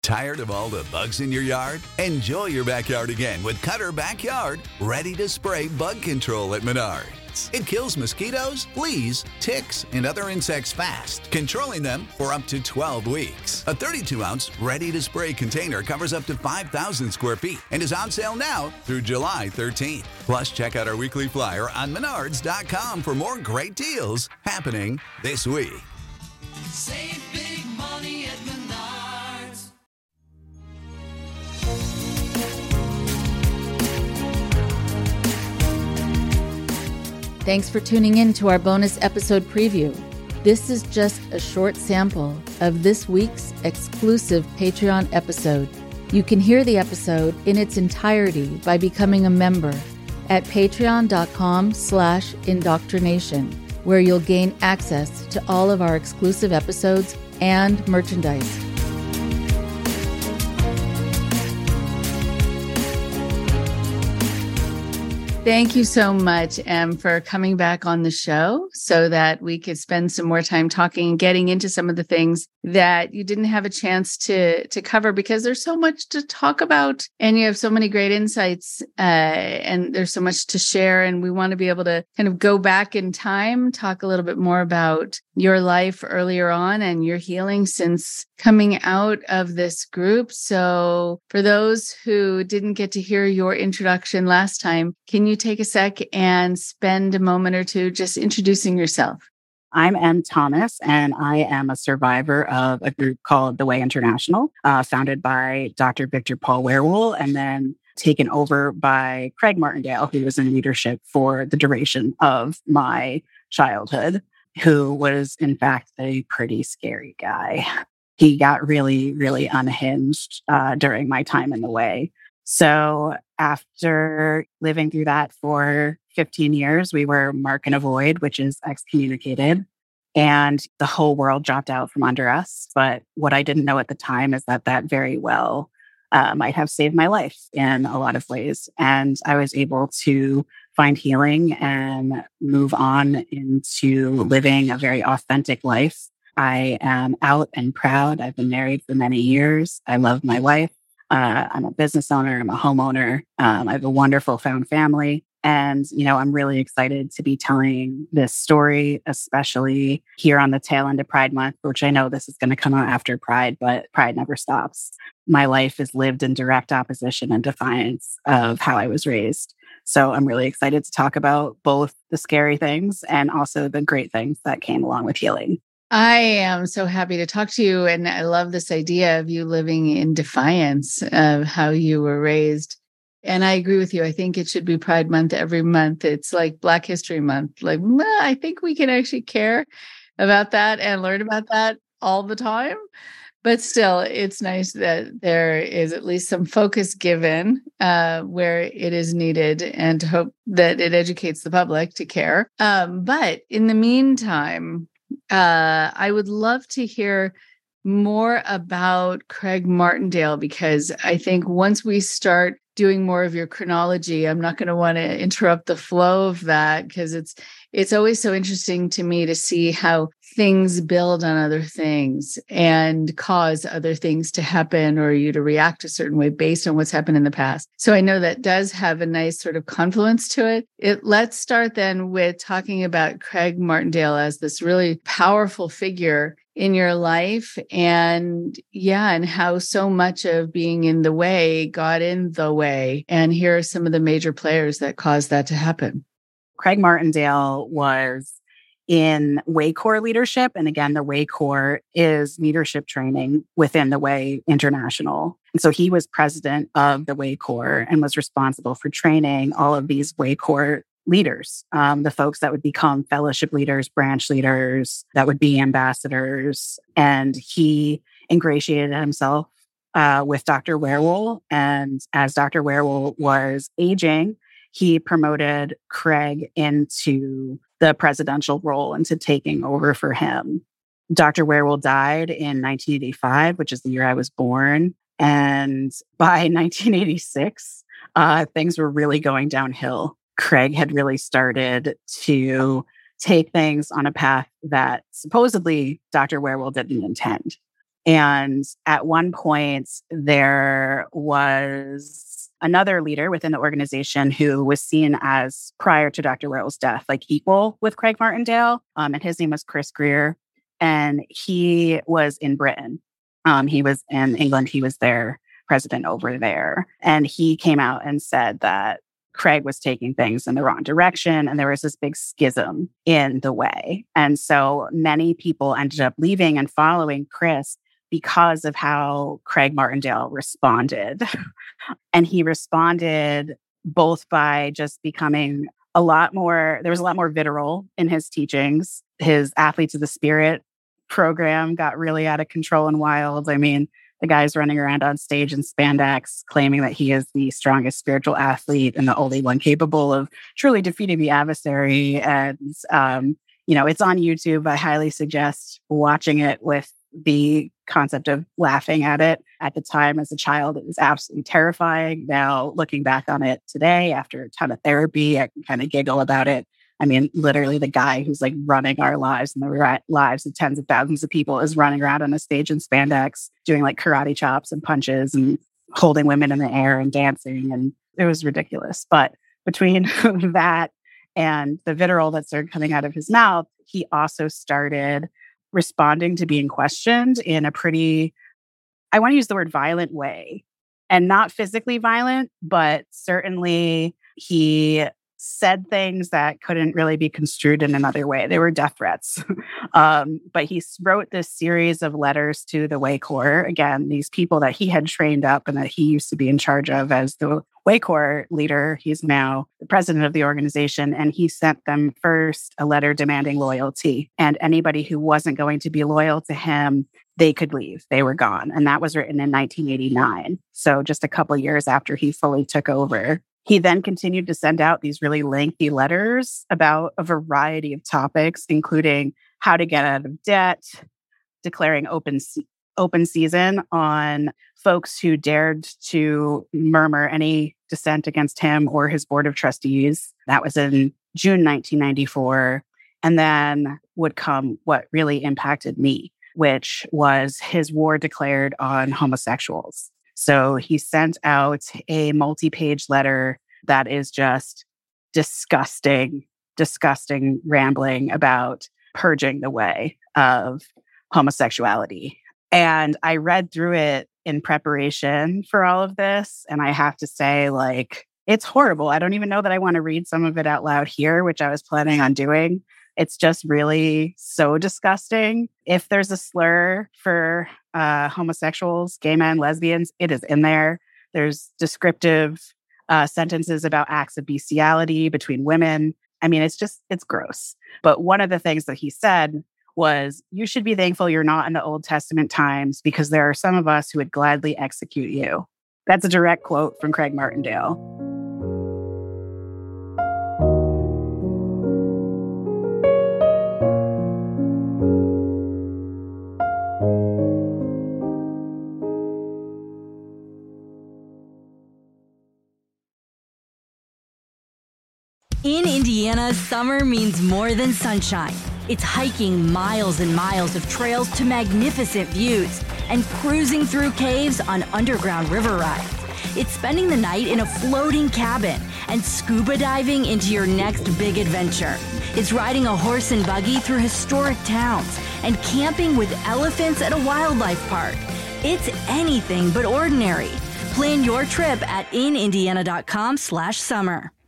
Tired of all the bugs in your yard? Enjoy your backyard again with Cutter Backyard, ready to spray bug control at Menards. It kills mosquitoes, fleas, ticks, and other insects fast, controlling them for up to 12 weeks. A 32-ounce ready-to-spray container covers up to 5,000 square feet and is on sale now through July 13th. Plus, check out our weekly flyer on Menards.com for more great deals happening this week. Save big money at Menards. Thanks for tuning in to our bonus episode preview. This is just a short sample of this week's exclusive Patreon episode. You can hear the episode in its entirety by becoming a member at patreon.com/indoctrination, where you'll gain access to all of our exclusive episodes and merchandise. Thank you so much, Em, for coming back on the show so that we could spend some more time talking and getting into some of the things that you didn't have a chance to cover, because there's so much to talk about and you have so many great insights and there's so much to share. And we want to be able to kind of go back in time, talk a little bit more about your life earlier on and your healing since coming out of this group. So for those who didn't get to hear your introduction last time, can you take a sec and spend a moment or two just introducing yourself? I'm Em Thomas, and I am a survivor of a group called The Way International, founded by Dr. Victor Paul Werewolf, and then taken over by Craig Martindale, who was in leadership for the duration of my childhood, who was, in fact, a pretty scary guy. He got really, really unhinged during my time in The Way. So after living through that for 15 years, we were mark and avoid, which is excommunicated, and the whole world dropped out from under us. But what I didn't know at the time is that that very well might have saved my life in a lot of ways. And I was able to find healing and move on into living a very authentic life. I am out and proud. I've been married for many years. I love my wife. I'm a business owner. I'm a homeowner. I have a wonderful found family. And, I'm really excited to be telling this story, especially here on the tail end of Pride Month, which I know this is going to come out after Pride, but Pride never stops. My life is lived in direct opposition and defiance of how I was raised. So I'm really excited to talk about both the scary things and also the great things that came along with healing. I am so happy to talk to you. And I love this idea of you living in defiance of how you were raised. And I agree with you. I think it should be Pride Month every month. It's like Black History Month. Like, I think we can actually care about that and learn about that all the time. But still, it's nice that there is at least some focus given where it is needed, and to hope that it educates the public to care. But in the meantime, I would love to hear more about Craig Martindale, because I think once we start doing more of your chronology, I'm not going to want to interrupt the flow of that, because it's always so interesting to me to see how things build on other things and cause other things to happen, or you to react a certain way based on what's happened in the past. So I know that does have a nice sort of confluence to it. Let's start then with talking about Craig Martindale as this really powerful figure in your life, and how so much of being in the way got in the way. And here are some of the major players that caused that to happen. Craig Martindale was in Way Corps leadership. And again, the Way Corps is leadership training within the Way International. And so he was president of the Way Corps and was responsible for training all of these Way Corps leaders, the folks that would become fellowship leaders, branch leaders, that would be ambassadors. And he ingratiated himself with Dr. Werewolf. And as Dr. Werewolf was aging, he promoted Craig into the presidential role, into taking over for him. Dr. Werewolf died in 1985, which is the year I was born. And by 1986, things were really going downhill. Craig had really started to take things on a path that supposedly Dr. Werewolf didn't intend. And at one point, there was another leader within the organization who was seen as, prior to Dr. Worrell's death, like equal with Craig Martindale. And his name was Chris Greer. And he was in Britain. He was in England. He was their president over there. And he came out and said that Craig was taking things in the wrong direction. And there was this big schism in the way. And so many people ended up leaving and following Chris because of how Craig Martindale responded. And he responded both by just becoming there was a lot more vitriol in his teachings. His Athletes of the Spirit program got really out of control and wild. I mean, the guy's running around on stage in spandex, claiming that he is the strongest spiritual athlete and the only one capable of truly defeating the adversary. And, it's on YouTube. I highly suggest watching it with the concept of laughing at it. At the time, as a child, it was absolutely terrifying. Now, looking back on it today, after a ton of therapy, I can kind of giggle about it. I mean, literally the guy who's like running our lives and the lives of tens of thousands of people is running around on a stage in spandex, doing like karate chops and punches and holding women in the air and dancing. And it was ridiculous. But between that and the vitriol that started coming out of his mouth, he also started responding to being questioned in a pretty, I want to use the word violent way. And not physically violent, but certainly he said things that couldn't really be construed in another way. They were death threats. But he wrote this series of letters to the Way Corps. Again, these people that he had trained up and that he used to be in charge of as the Way Corps leader. He's now the president of the organization. And he sent them first a letter demanding loyalty. And anybody who wasn't going to be loyal to him, they could leave. They were gone. And that was written in 1989. So just a couple of years after he fully took over. He then continued to send out these really lengthy letters about a variety of topics, including how to get out of debt, declaring open season on folks who dared to murmur any dissent against him or his board of trustees. That was in June 1994. And then would come what really impacted me, which was his war declared on homosexuals. So he sent out a multi-page letter that is just disgusting rambling about purging the way of homosexuality. And I read through it in preparation for all of this. And I have to say, like, it's horrible. I don't even know that I want to read some of it out loud here, which I was planning on doing. It's just really so disgusting. If there's a slur for homosexuals, gay men, lesbians, it is in there. There's descriptive sentences about acts of bestiality between women. I mean, it's gross. But one of the things that he said was, you should be thankful you're not in the Old Testament times, because there are some of us who would gladly execute you. That's a direct quote from Craig Martindale. In Indiana, summer means more than sunshine. It's hiking miles and miles of trails to magnificent views and cruising through caves on underground river rides. It's spending the night in a floating cabin and scuba diving into your next big adventure. It's riding a horse and buggy through historic towns and camping with elephants at a wildlife park. It's anything but ordinary. Plan your trip at inindiana.com/summer.